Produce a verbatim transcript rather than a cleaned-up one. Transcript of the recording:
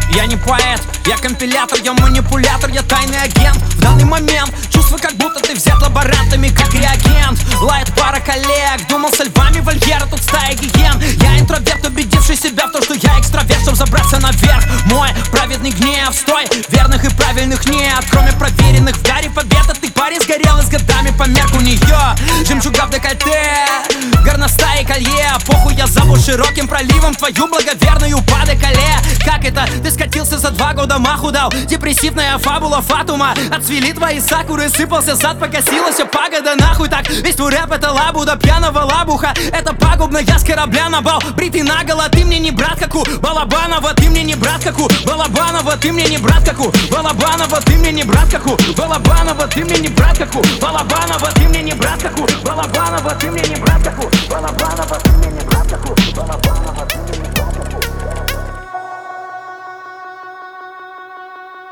Я не поэт, я компилятор, я манипулятор, я тайный агент. В данный момент чувство, как будто ты взят лаборантами, как реагент. Лает пара коллег, думал со львами вольера, тут стая гиен. Я интроверт, убедивший себя в том, что я экстраверт, чтоб забраться наверх. Мой праведный гнев, стой, верных и правильных нет. Кроме проверенных в гаре побед, от ты парень сгорела с годами по мерку нее. Жемчуга в декольте, горностаи колье. Похуй, я зову широким проливом твою благоверную по деколе. Как это? Ты скатился за два года, маху дал. Депрессивная фабула фатума. Отцвели твои сакуры, сыпался зад, покосилась пагода. Нахуй так, весь твой рэп это лабуда, пьяного лабуха. Это пагубно, я с корабля на бал. Бритый наголо, ты мне не брат, как у Балабанова. Ты мне не брат, как у Балабанова. Ты мне не брат, как у Балабанова. Ты мне не брат, как у Балабанова. Ты мне не брат, как у Балабанова. Ты мне не брат, как у Балабанова. Ты мне не брат, как у Балабанова. Ты мне не брат, как у Балабанова.